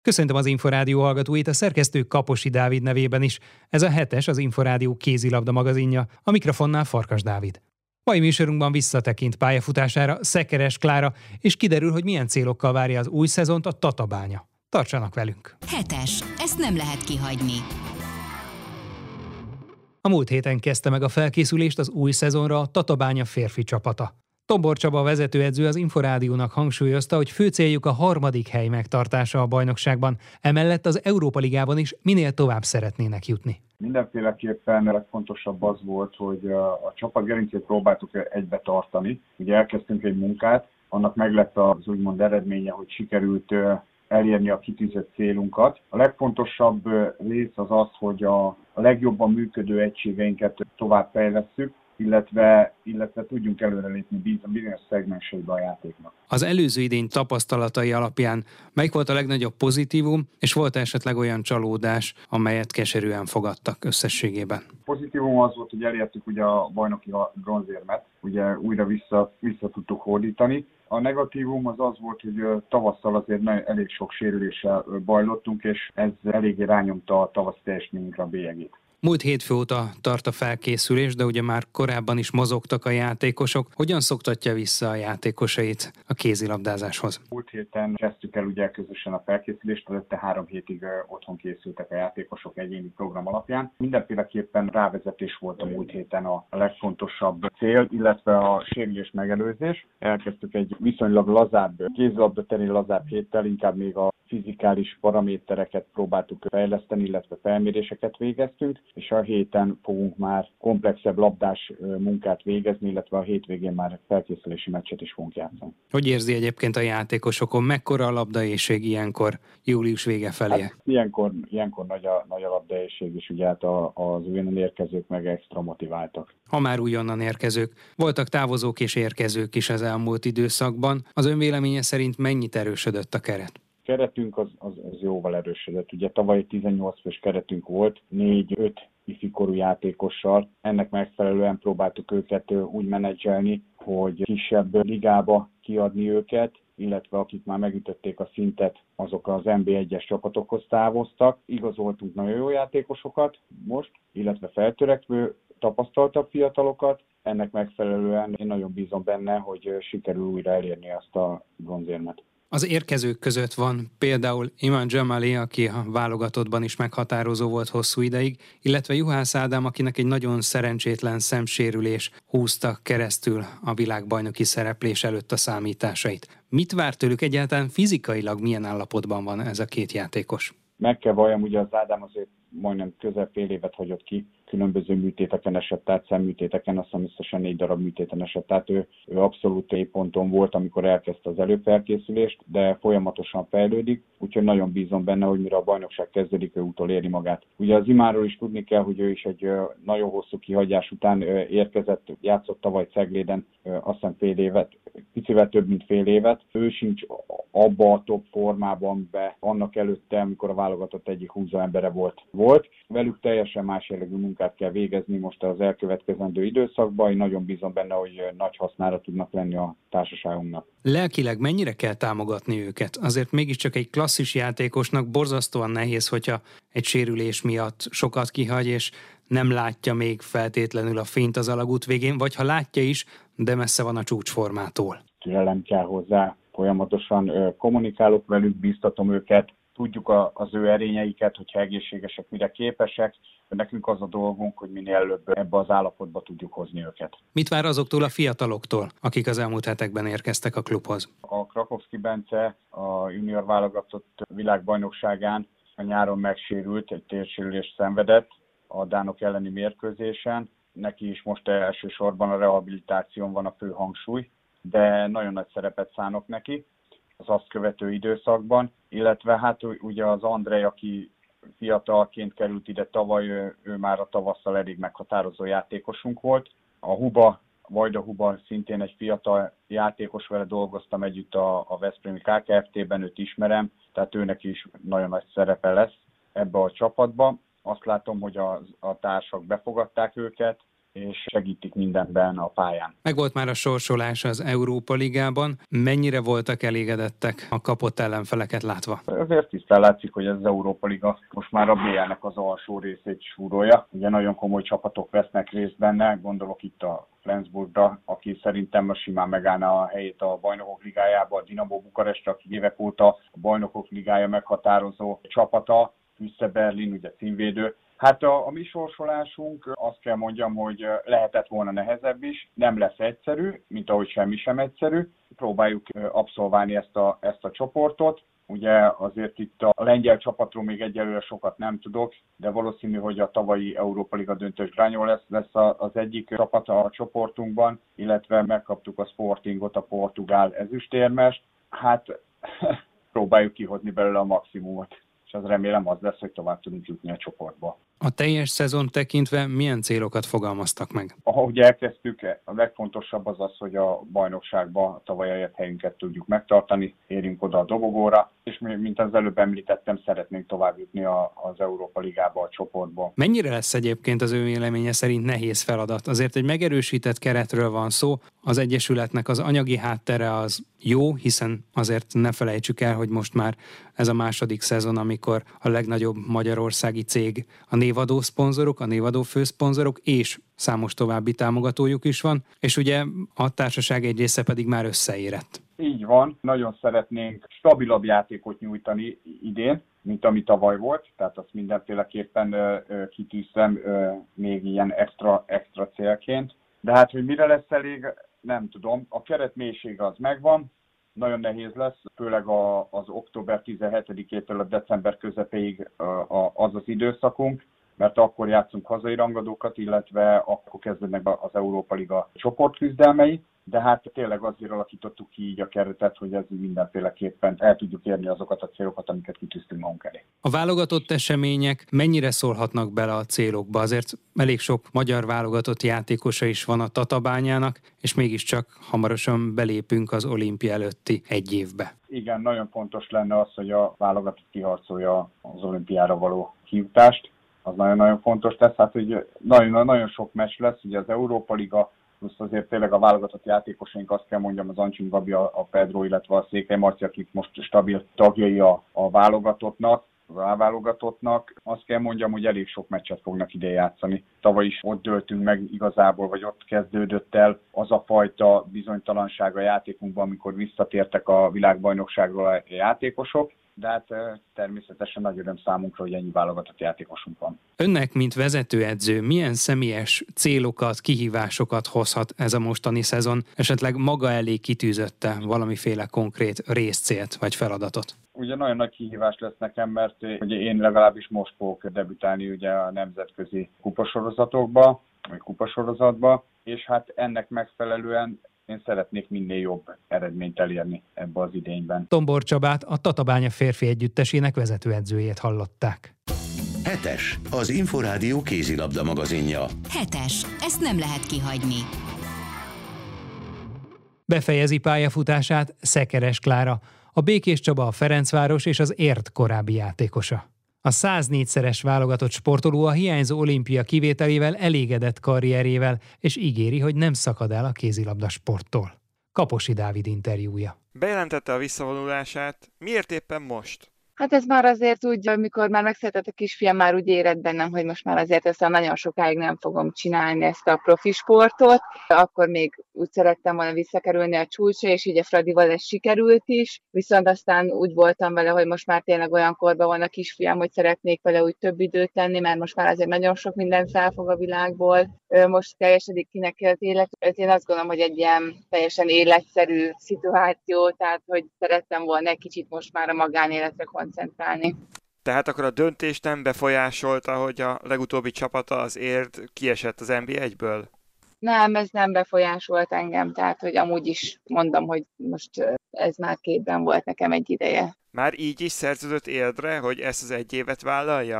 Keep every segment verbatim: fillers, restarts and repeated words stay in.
Köszöntöm az Inforádió hallgatóit, a szerkesztő Kaposi Dávid nevében is. Ez a hetes az Inforádió kézilabda magazinja, a mikrofonnál Farkas Dávid. Mai műsorunkban visszatekint pályafutására Szekeres Klára, és kiderül, hogy milyen célokkal várja az új szezont a Tatabánya. Tartsanak velünk! Hetes. Ezt nem lehet kihagyni. A múlt héten kezdte meg a felkészülést az új szezonra a Tatabánya férfi csapata. Tombor Csaba vezetőedző az Inforádiónak hangsúlyozta, hogy fő céljuk a harmadik hely megtartása a bajnokságban, emellett az Európa Ligában is minél tovább szeretnének jutni. Mindenféleképpen a legfontosabb az volt, hogy a csapat gerincét próbáltuk egybe tartani. Ugye elkezdtünk egy munkát, annak meg lett az úgymond eredménye, hogy sikerült elérni a kitűzött célunkat. A legfontosabb rész az az, hogy a legjobban működő egységeinket tovább fejlesszük, illetve, illetve tudjunk előrelépni bizonyos szegmenseibe a játéknak. Az előző idény tapasztalatai alapján melyik volt a legnagyobb pozitívum, és volt esetleg olyan csalódás, amelyet keserűen fogadtak összességében? A pozitívum az volt, hogy elértük ugye a bajnoki bronzérmet, ugye újra vissza, vissza tudtuk hódítani. A negatívum az az volt, hogy tavasszal azért elég sok sérüléssel bajlottunk, és ez eléggé rányomta a tavasz teljesítményünkre a bélyegét. Múlt hétfő óta tart a felkészülés, de ugye már korábban is mozogtak a játékosok. Hogyan szoktatja vissza a játékosait a kézilabdázáshoz? Múlt héten kezdtük el ugye közösen a felkészülést, előtte három hétig otthon készültek a játékosok egyéni program alapján. Mindenféleképpen rávezetés volt a múlt héten a legfontosabb cél, illetve a sérülés megelőzés. Elkezdtük egy viszonylag lazább, kézilabda terén lazább héttel, inkább még a fizikális paramétereket próbáltuk fejleszteni, illetve felméréseket végeztünk, és a héten fogunk már komplexebb labdás munkát végezni, illetve a hétvégén már felkészülési meccset is fogunk játszani. Hogy érzi egyébként a játékosokon? Mekkora a labdaéhség ilyenkor, július vége felé? Hát, ilyenkor, ilyenkor nagy a, nagy a labdaéhség, és ugye hát a, az újonnan érkezők meg extra motiváltak. Ha már újonnan érkezők, voltak távozók és érkezők is az elmúlt időszakban. Az ön véleménye szerint mennyit erősödött a keret? Keretünk az, az, az jóval erősödött. Ugye tavaly tizennyolc fős keretünk volt, négy-öt ifikorú játékossal. Ennek megfelelően próbáltuk őket úgy menedzselni, hogy kisebb ligába kiadni őket, illetve akik már megütötték a szintet, azok az en bé egyes csapatokhoz távoztak. Igazoltunk nagyon jó játékosokat most, illetve feltörekvő, tapasztaltabb fiatalokat. Ennek megfelelően én nagyon bízom benne, hogy sikerül újra elérni azt a bronzérmet. Az érkezők között van például Iman Jamali, aki a válogatottban is meghatározó volt hosszú ideig, illetve Juhász Ádám, akinek egy nagyon szerencsétlen szemsérülés húzta keresztül a világbajnoki szereplés előtt a számításait. Mit vár tőlük, egyáltalán fizikailag milyen állapotban van ez a két játékos? Meg kell valljam, ugye az Ádám azért majdnem közel fél évet hagyott ki, különböző műtéteken esett át, szemműtéteken, azt hiszem összesen négy darab műtéten esett át. Ő, ő abszolút éjponton volt, amikor elkezdte az előfelkészülést, de folyamatosan fejlődik, úgyhogy nagyon bízom benne, hogy mire a bajnokság kezdődik, ő utoléri magát. Ugye az Imáról is tudni kell, hogy ő is egy nagyon hosszú kihagyás után érkezett, játszott tavaly Cegléden, azt hiszem fél évet, picivel több, mint fél évet. Ő sincs abba a top formában be annak előtte, amikor a válogatott egyik húzó embere volt. volt. Velük teljesen más jellegű munkát kell végezni most az elkövetkezendő időszakban. Én nagyon bízom benne, hogy nagy hasznára tudnak lenni a társaságunknak. Lelkileg mennyire kell támogatni őket? Azért mégiscsak egy klasszis játékosnak borzasztóan nehéz, hogyha egy sérülés miatt sokat kihagy, és nem látja még feltétlenül a fényt az alagút végén, vagy ha látja is, de messze van a csúcsformától. Türelem kell hozzá, folyamatosan kommunikálok velük, bíztatom őket, tudjuk a, az ő erényeiket, hogyha egészségesek, mire képesek. Nekünk az a dolgunk, hogy minél előbb ebbe az állapotba tudjuk hozni őket. Mit vár azoktól a fiataloktól, akik az elmúlt hetekben érkeztek a klubhoz? A Krakowski Bence a junior válogatott világbajnokságán a nyáron megsérült, egy térsérülést szenvedett a dánok elleni mérkőzésen. Neki is most elsősorban a rehabilitáción van a fő hangsúly, de nagyon nagy szerepet szánok neki az azt követő időszakban, illetve hát ugye az Andrej, aki fiatalként került ide tavaly, ő, ő már a tavasszal elég meghatározó játékosunk volt. A Huba, Vajda Huba szintén egy fiatal játékos, vele dolgoztam együtt a, a Veszprémi ká ká ef té-ben, őt ismerem, tehát őnek is nagyon nagy szerepe lesz ebbe a csapatba. Azt látom, hogy a, a társak befogadták őket, és segítik mindenben a pályán. Megvolt már a sorsolás az Európa Ligában. Mennyire voltak elégedettek a kapott ellenfeleket látva? Azért tisztán látszik, hogy ez az Európa Liga most már a bé el-nek az alsó részét súrolja. Ugye nagyon komoly csapatok vesznek részt benne, gondolok itt a Flensburgra, aki szerintem most simán megállna a helyét a Bajnokok Ligájába, a Dinamo Bukarest, aki évek óta a Bajnokok Ligája meghatározó csapata, Füsse Berlin, ugye címvédő. Hát a, a mi sorsolásunk, azt kell mondjam, hogy lehetett volna nehezebb is, nem lesz egyszerű, mint ahogy semmi sem egyszerű. Próbáljuk abszolválni ezt a, ezt a csoportot. Ugye azért itt a lengyel csapatról még egyelőre sokat nem tudok, de valószínű, hogy a tavalyi Európa Liga döntős Granyol lesz, lesz az egyik csapat a csoportunkban, illetve megkaptuk a Sportingot, a portugál ezüstérmest. Hát próbáljuk kihozni belőle a maximumot, és az remélem az lesz, hogy tovább tudunk jutni a csoportba. A teljes szezon tekintve milyen célokat fogalmaztak meg? Ahogy elkezdtük, a legfontosabb az az, hogy a bajnokságban a tavaly elért helyünket tudjuk megtartani, érjünk oda a dobogóra, és mint az előbb említettem, szeretnénk tovább jutni az Európa Ligába, a csoportba. Mennyire lesz egyébként az ő véleménye szerint nehéz feladat? Azért egy megerősített keretről van szó, az Egyesületnek az anyagi háttere az jó, hiszen azért ne felejtsük el, hogy most már ez a második szezon, amikor a legnagyobb magyarországi cég, a névadó szponzorok, a névadó főszponzorok és számos további támogatójuk is van, és ugye a társaság egy része pedig már összeérett. Így van, nagyon szeretnénk stabilabb játékot nyújtani idén, mint ami tavaly volt, tehát azt mindenféleképpen ö, ö, kitűztem ö, még ilyen extra, extra célként. De hát, hogy mire lesz elég, nem tudom. A keret mélysége az megvan, nagyon nehéz lesz, főleg a, az október tizenhetedikétől a december közepéig a, a, az az időszakunk, mert akkor játszunk hazai rangadókat, illetve akkor kezdődnek az Európa Liga csoportküzdelmei, de hát tényleg azért alakítottuk ki így a keretet, hogy ez mindenféleképpen el tudjuk érni azokat a célokat, amiket kitűztünk magunk elé. A válogatott események mennyire szólhatnak bele a célokba? Azért elég sok magyar válogatott játékosa is van a Tatabányának, és mégiscsak hamarosan belépünk az olimpia előtti egy évbe. Igen, nagyon fontos lenne az, hogy a válogatott kiharcolja az olimpiára való kijutást. Az nagyon-nagyon fontos lesz, hát hogy nagyon, nagyon sok meccs lesz, ugye az Európa Liga, plusz azért tényleg a válogatott játékosaink, azt kell mondjam, az Ancsin Gabi, a Pedro, illetve a Székely Marci, akik most stabil tagjai a, a válogatottnak, az A-válogatottnak. Azt kell mondjam, hogy elég sok meccset fognak ide játszani. Tavaly is ott döltünk meg igazából, vagy ott kezdődött el az a fajta bizonytalanság a játékunkban, amikor visszatértek a világbajnokságról a játékosok. De hát természetesen nagy öröm számunkra, hogy ennyi válogatott játékosunk van. Önnek, mint vezetőedző, milyen személyes célokat, kihívásokat hozhat ez a mostani szezon? Esetleg maga elé kitűzötte valamiféle konkrét részcélt vagy feladatot? Ugye nagyon nagy kihívás lesz nekem, mert ugye én legalábbis most fogok debütálni ugye a nemzetközi kupasorozatokba, vagy kupasorozatba, és hát ennek megfelelően én szeretnék minél jobb eredményt elérni ebbe az idényben. Tombor Csabát, a Tatabánya férfi együttesének vezetőedzőjét hallották. Hetes, az Inforádió kézilabda magazinja. Hetes, ezt nem lehet kihagyni. Befejezi pályafutását Szekeres Klára, a Békés Csaba, a Ferencváros és az Ért korábbi játékosa. A száznégyszeres válogatott sportoló a hiányzó olimpia kivételével elégedett karrierjével, és ígéri, hogy nem szakad el a kézilabda sporttól. Kaposi Dávid interjúja. Bejelentette a visszavonulását. Miért éppen most? Hát ez már azért úgy, amikor már megszületett a kisfiam, már úgy érett bennem, hogy most már azért ezt nagyon sokáig nem fogom csinálni ezt a profi sportot. Akkor még úgy szerettem volna visszakerülni a csúcsra, és ugye Fradival ez sikerült is, viszont aztán úgy voltam vele, hogy most már tényleg olyan korban van a kisfiam, hogy szeretnék vele úgy több időt tenni, mert most már azért nagyon sok minden felfog a világból. Most teljesedik ki neki az élet. Ez én azt gondolom, hogy egy ilyen teljesen életszerű szituáció, tehát hogy szerettem volna egy kicsit most már a magánéletre koncentrálni. Tehát akkor a döntés nem befolyásolta, hogy a legutóbbi csapata, az Ért, kiesett az en bé egyből? Nem, ez nem befolyásolt engem, tehát hogy amúgy is mondom, hogy most ez már képben volt nekem egy ideje. Már így is szerződött Érdre, hogy ezt az egy évet vállalja?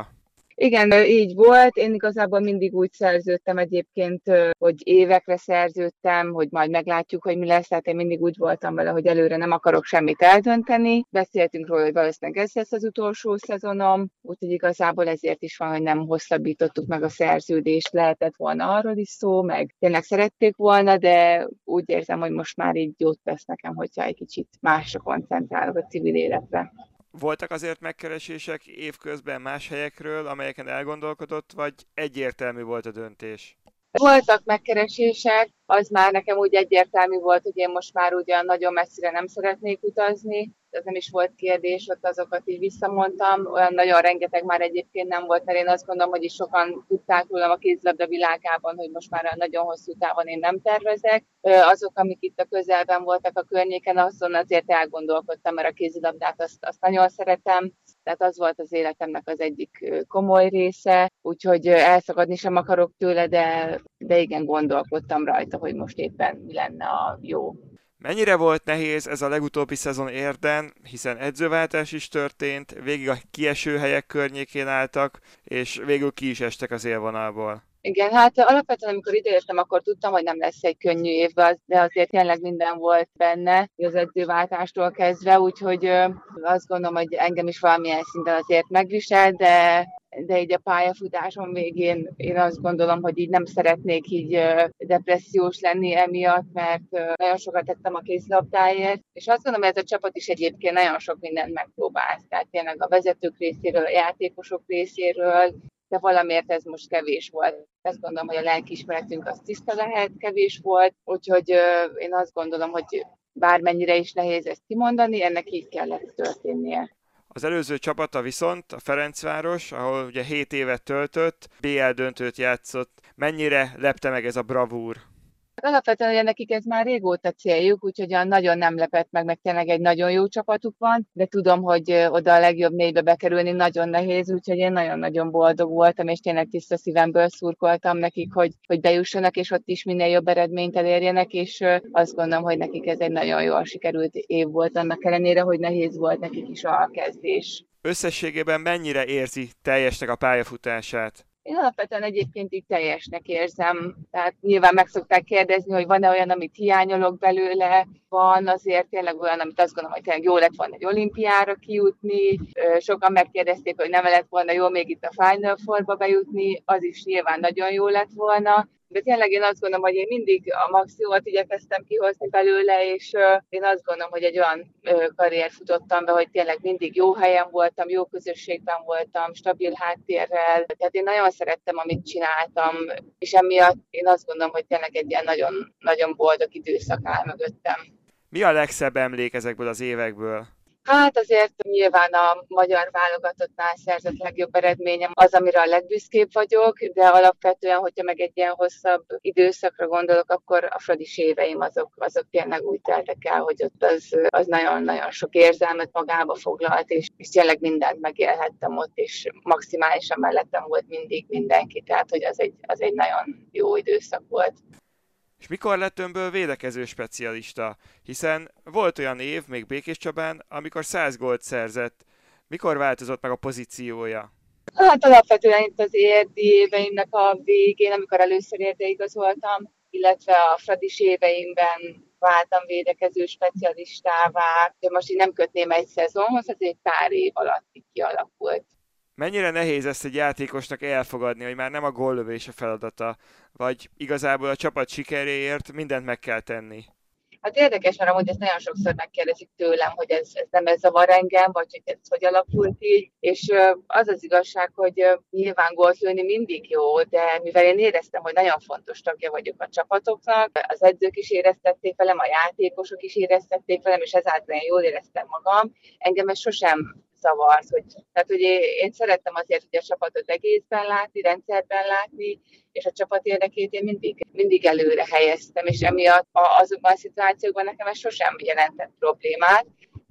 Igen, így volt. Én igazából mindig úgy szerződtem egyébként, hogy évekre szerződtem, hogy majd meglátjuk, hogy mi lesz. Tehát én mindig úgy voltam vele, hogy előre nem akarok semmit eldönteni. Beszéltünk róla, hogy valószínűleg ez lesz az utolsó szezonom, úgyhogy igazából ezért is van, hogy nem hosszabbítottuk meg a szerződést. Lehetett volna arról is szó, meg tényleg szerették volna, de úgy érzem, hogy most már így jót tesz nekem, hogyha egy kicsit másra koncentrálok a civil életre. Voltak azért megkeresések évközben más helyekről, amelyeken elgondolkodott, vagy egyértelmű volt a döntés? Voltak megkeresések, az már nekem úgy egyértelmű volt, hogy én most már ugyan nagyon messzire nem szeretnék utazni, ez nem is volt kérdés, ott azokat így visszamondtam, olyan nagyon rengeteg már egyébként nem volt, mert én azt gondolom, hogy is sokan tudták rólam a kézilabda világában, hogy most már nagyon hosszú távon én nem tervezek. Azok, amik itt a közelben voltak a környéken, azon azért elgondolkodtam, mert a kézilabdát azt, azt nagyon szeretem, tehát az volt az életemnek az egyik komoly része, úgyhogy elszakadni sem akarok tőle, de, de igen, gondolkodtam rajta, hogy most éppen mi lenne a jó. Mennyire volt nehéz ez a legutóbbi szezon Érden, hiszen edzőváltás is történt, végig a kieső helyek környékén álltak, és végül ki is estek az élvonalból. Igen, hát alapvetően amikor ideértem, akkor tudtam, hogy nem lesz egy könnyű év, de azért tényleg minden volt benne, az edzőváltástól kezdve, úgyhogy azt gondolom, hogy engem is valamilyen szinten azért megvisel, de de így a pályafutásom végén én azt gondolom, hogy így nem szeretnék így depressziós lenni emiatt, mert nagyon sokat tettem a kézilabdáért, és azt gondolom, hogy ez a csapat is egyébként nagyon sok mindent megpróbált, tehát tényleg a vezetők részéről, a játékosok részéről, de valamiért ez most kevés volt. Azt gondolom, hogy a lelkiismeretünk az tiszta lehet, kevés volt, úgyhogy én azt gondolom, hogy bármennyire is nehéz ezt kimondani, ennek így kellett történnie. Az előző csapata viszont a Ferencváros, ahol ugye hét évet töltött, bé el döntőt játszott. Mennyire lepte meg ez a bravúr? Alapvetően ugye nekik ez már régóta céljuk, úgyhogy nagyon nem lepett meg, meg tényleg egy nagyon jó csapatuk van, de tudom, hogy oda a legjobb négybe bekerülni nagyon nehéz, úgyhogy én nagyon-nagyon boldog voltam, és tényleg tiszta szívemből szurkoltam nekik, hogy, hogy bejussanak, és ott is minél jobb eredményt elérjenek, és azt gondolom, hogy nekik ez egy nagyon jól sikerült év volt, annak ellenére, hogy nehéz volt nekik is a kezdés. Összességében mennyire érzi teljesnek a pályafutását? Én alapvetően egyébként így teljesnek érzem, tehát nyilván meg szokták kérdezni, hogy van-e olyan, amit hiányolok belőle, van azért tényleg olyan, amit azt gondolom, hogy tényleg jó lett volna egy olimpiára kijutni, sokan megkérdezték, hogy nem lett volna jó még itt a Final Fourba bejutni, az is nyilván nagyon jó lett volna, de tényleg én azt gondolom, hogy én mindig a maximumot igyekeztem kihozni belőle, és én azt gondolom, hogy egy olyan karrier futottam be, hogy tényleg mindig jó helyen voltam, jó közösségben voltam, stabil háttérrel, tehát én nagyon szerettem, amit csináltam, és emiatt én azt gondolom, hogy tényleg egy ilyen nagyon, nagyon boldog időszak áll mögöttem. Mi a legszebb emlék ezekből az évekből? Hát azért nyilván a magyar válogatottnál szerzett legjobb eredményem az, amire a legbüszkébb vagyok, de alapvetően, hogyha meg egy ilyen hosszabb időszakra gondolok, akkor a Fradis éveim azok, azok tényleg úgy teltek el, hogy ott az, az nagyon-nagyon sok érzelmet magába foglalt, és, és tényleg mindent megélhettem ott, és maximálisan mellettem volt mindig mindenki, tehát hogy az egy, az egy nagyon jó időszak volt. És mikor lett önből védekező specialista? Hiszen volt olyan év, még Békéscsabán, amikor száz gólt szerzett. Mikor változott meg a pozíciója? Hát alapvetően itt az érdi éveimnek a végén, amikor először érde igazoltam, illetve a Fradis éveimben váltam védekező specialistává. De most így nem kötném egy szezonhoz, ez egy pár év alatt így kialakult. Mennyire nehéz ezt egy játékosnak elfogadni, hogy már nem a góllövés a feladata, vagy igazából a csapat sikeréért mindent meg kell tenni? Hát érdekes, mert amúgy ezt nagyon sokszor megkérdezik tőlem, hogy ez, ez nem ez zavar engem, vagy hogy ez hogy alakult így, és az az igazság, hogy nyilván gólt lőni mindig jó, de mivel én éreztem, hogy nagyon fontos tagja vagyok a csapatoknak, az edzők is éreztették velem, a játékosok is éreztették velem, és ezáltal én jól éreztem magam, engem ez sosem zavart, hogy, tehát hogy én szerettem azért, hogy a csapatot egészben látni, rendszerben látni, és a csapat érdekét én mindig, mindig előre helyeztem, és emiatt azokban a szituációkban nekem ez sosem jelentett problémát.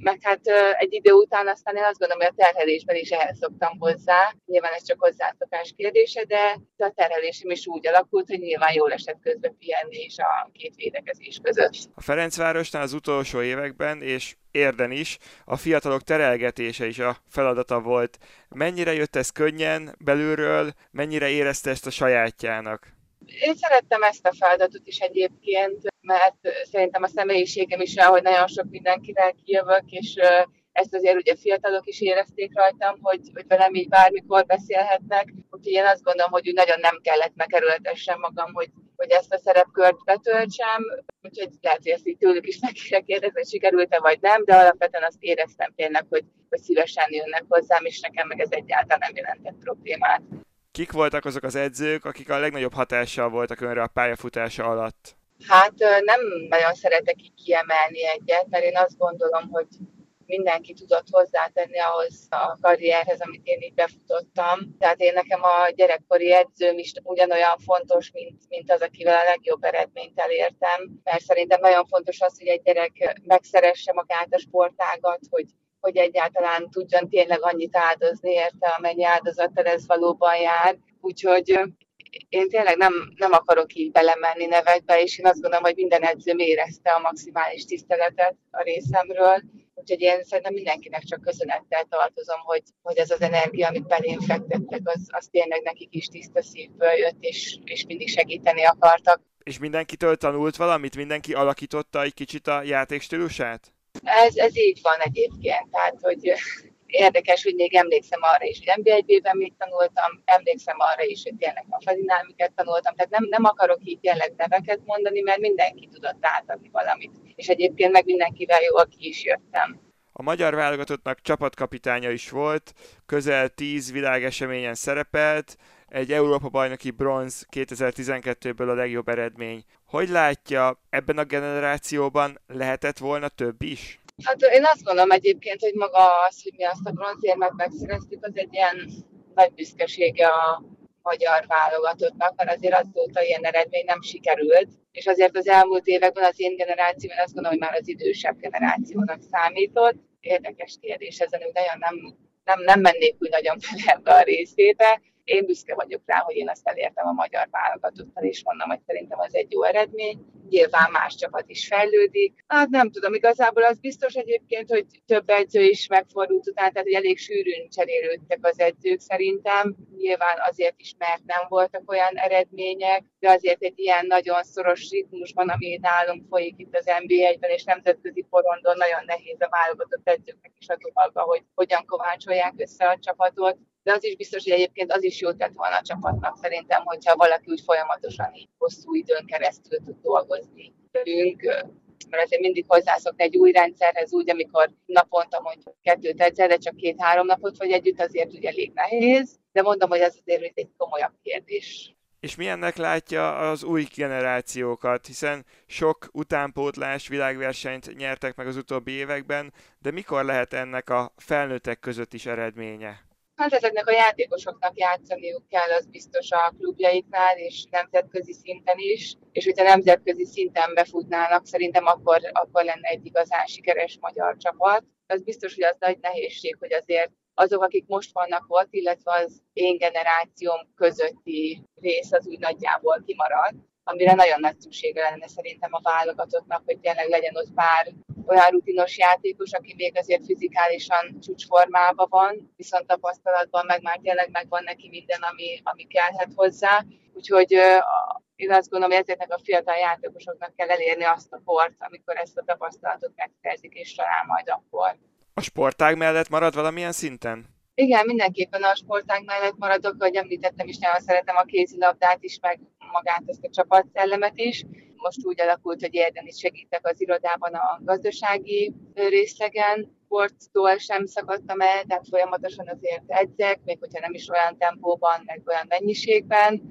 meg hát egy idő után aztán én azt gondolom, hogy a terhelésben is ehhez szoktam hozzá. Nyilván ez csak hozzászokás kérdése, de a terhelésem is úgy alakult, hogy nyilván jól esett közben pihenni is a két védekezés között. A Ferencvárosnál az utolsó években, és Érden is, a fiatalok terelgetése is a feladata volt. Mennyire jött ez könnyen belülről, mennyire érezte ezt a sajátjának? Én szerettem ezt a feladatot is egyébként, mert szerintem a személyiségem is olyan, hogy nagyon sok mindenkivel kijövök, és ezt azért ugye fiatalok is érezték rajtam, hogy, hogy velem így bármikor beszélhetnek. Úgyhogy én azt gondolom, hogy úgy nagyon nem kellett megerőltessem magam, hogy, hogy ezt a szerepkört betöltsem. Úgyhogy lehet, hogy ezt így tőlük is meg kell kérdezni, hogy sikerült-e vagy nem, de alapvetően azt éreztem tényleg, hogy, hogy szívesen jönnek hozzám, és nekem meg ez egyáltalán nem jelentett problémát. Kik voltak azok az edzők, akik a legnagyobb hatással voltak önre a pályafutása alatt? Hát nem nagyon szeretek így kiemelni egyet, mert én azt gondolom, hogy mindenki tudott hozzátenni ahhoz a karrierhez, amit én így befutottam. Tehát én nekem a gyerekkori edzőm is ugyanolyan fontos, mint, mint az, akivel a legjobb eredményt elértem. Mert szerintem nagyon fontos az, hogy egy gyerek megszeresse magát a sportágat, hogy hogy egyáltalán tudjon tényleg annyit áldozni érte, amennyi áldozattal ez valóban jár. Úgyhogy én tényleg nem, nem akarok így belemenni nevekbe, és én azt gondolom, hogy minden edzőm érezte a maximális tiszteletet a részemről. Úgyhogy én szerintem mindenkinek csak köszönettel tartozom, hogy, hogy ez az energia, amit belém fektettek, az, az tényleg nekik is tiszta szívből jött, és, és mindig segíteni akartak. És mindenkitől tanult valamit? Mindenki alakította egy kicsit a játékstílusát? Ez, ez így van egyébként, tehát hogy érdekes, hogy még emlékszem arra is, hogy en bé egy bé-ben mit tanultam, emlékszem arra is, hogy tényleg a fadinálmiket tanultam, tehát nem, nem akarok így tényleg neveket mondani, mert mindenki tudott átadni valamit, és egyébként meg mindenkivel jól ki is jöttem. A magyar válogatottnak csapatkapitánya is volt, közel tíz világeseményen szerepelt, egy Európa-bajnoki bronz kétezer-tizenkettőből a legjobb eredmény. Hogy látja, ebben a generációban lehetett volna több is? Hát én azt gondolom egyébként, hogy maga az, hogy mi azt a bronzérmet megszereztük, az egy ilyen nagy büszkesége a magyar válogatottnak, mert azért azóta ilyen eredmény nem sikerült, és azért az elmúlt években az én generáció, én azt gondolom, hogy már az idősebb generációnak számított. Érdekes kérdés ezen, hogy nagyon nem, nem, nem mennék úgy nagyon bele ebbe a részébe. Én büszke vagyok rá, hogy én azt elértem a magyar válogatottal, és mondom, hogy szerintem az egy jó eredmény. Nyilván más csapat is fejlődik. Hát nem tudom, igazából az biztos egyébként, hogy több edző is megfordult utána, tehát hogy elég sűrűn cserélődtek az edzők szerintem. Nyilván azért is, mert nem voltak olyan eredmények, de azért egy ilyen nagyon szoros ritmusban, ami nálunk folyik itt az en bé egyben, és nemzetközi porondon nagyon nehéz a válogatott edzőknek is a dolga, hogy hogyan kovácsolják össze a csapatot. De az is biztos, hogy egyébként az is jót tett volna a csapatnak szerintem, hogyha valaki úgy folyamatosan így hosszú időn keresztül tud dolgozni velünk, mert azért mindig hozzászokni egy új rendszerhez úgy, amikor naponta mondjuk kettőt egyszer, de csak két-három napot vagy együtt, azért ugye elég nehéz, de mondom, hogy ez azért egy komolyabb kérdés. És milyennek látja az új generációkat, hiszen sok utánpótlás világversenyt nyertek meg az utóbbi években, de mikor lehet ennek a felnőttek között is eredménye? Hát ezeknek a játékosoknak játszaniuk kell, az biztos a klubjaiknál, és nemzetközi szinten is. És hogyha nemzetközi szinten befutnának, szerintem akkor, akkor lenne egy igazán sikeres magyar csapat. Az biztos, hogy az nagy nehézség, hogy azért azok, akik most vannak ott, illetve az én generációm közötti rész az úgy nagyjából kimarad, amire nagyon nagy szüksége lenne szerintem a válogatottnak, hogy tényleg legyen ott pár olyan rutinos játékos, aki még azért fizikálisan csúcsformában van, viszont tapasztalatban meg már tényleg megvan neki minden, ami, ami kellhet hozzá. Úgyhogy én azt gondolom, hogy ezeknek a fiatal játékosoknak kell elérni azt a kort, amikor ezt a tapasztalatot megszerzik, és talán majd akkor. A sportág mellett marad valamilyen szinten? Igen, mindenképpen a sportág mellett maradok, ahogy említettem is, nagyon szeretem a kézilabdát is, meg magát ezt a csapatszellemet is. Most úgy alakult, hogy Érden is segítek az irodában a gazdasági részlegen. Sporttól sem szakadtam el, tehát folyamatosan azért edzek, még hogyha nem is olyan tempóban, meg olyan mennyiségben,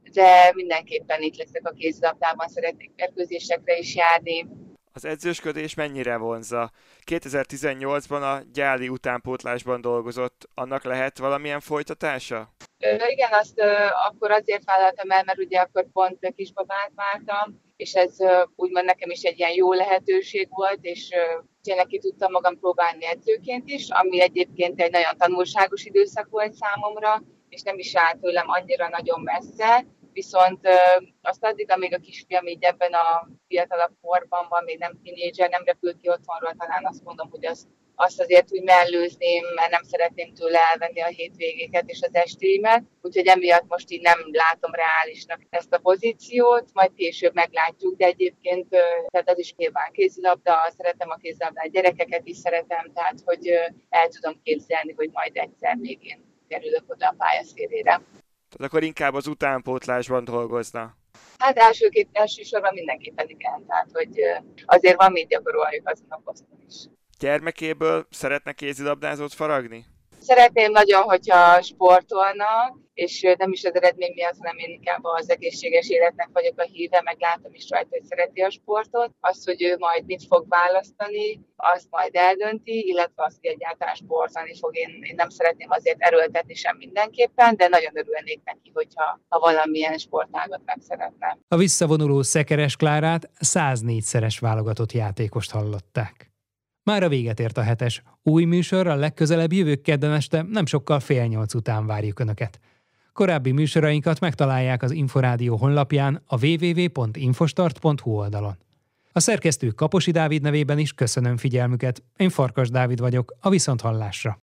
de mindenképpen itt leszek a kézilabdában, szeretnék mérkőzésekre is járni. Az edzősködés mennyire vonzza? kétezer-tizennyolcban a gyáli utánpótlásban dolgozott, annak lehet valamilyen folytatása? Igen, azt uh, akkor azért vállaltam el, mert ugye akkor pont kisbabát vártam, és ez úgymond nekem is egy ilyen jó lehetőség volt, és tényleg ki tudtam magam próbálni edzőként is, ami egyébként egy nagyon tanulságos időszak volt számomra, és nem is állt tőlem annyira nagyon messze, viszont azt addig, amíg a kisfiam így ebben a fiatalabb korban van, még nem tínédzser, nem repül ki otthonról, talán azt mondom, hogy az, azt azért úgy mellőzném, mert nem szeretném tőle elvenni a hétvégéket és az estéimet, úgyhogy emiatt most így nem látom reálisnak ezt a pozíciót, majd később meglátjuk, de egyébként tehát az is nyilván kézilabda, szeretem a kézilabdát, gyerekeket is szeretem, tehát hogy el tudom képzelni, hogy majd egyszer még én kerülök oda a pályaszélére. Tehát akkor inkább az utánpótlásban dolgozna? Hát elsőként, elsősorban mindenképpen igen, tehát hogy azért van mit gyakoroljuk azon a poszton is. Gyermekéből szeretne kézilabdázót faragni? Szeretném nagyon, hogyha sportolnak, és nem is az eredmény miatt, hanem én inkább az egészséges életnek vagyok a híve, meg látom is rajta, hogy szereti a sportot. Az, hogy ő majd mit fog választani, azt majd eldönti, illetve azt, hogy egyáltalán sportolni fog. Én, én nem szeretném azért erőltetni sem mindenképpen, de nagyon örülnék neki, hogyha ha valamilyen sportágat meg szeretne. A visszavonuló Szekeres Klárát száznégyszeres válogatott játékost hallották. Mára véget ért a hetes. Új műsor a legközelebb jövő kedden este, nem sokkal fél nyolc után várjuk Önöket. Korábbi műsorainkat megtalálják az Inforádió honlapján, a double-u double-u double-u pont infostart pont hu oldalon. A szerkesztő Kaposi Dávid nevében is köszönöm figyelmüket. Én Farkas Dávid vagyok, a viszonthallásra.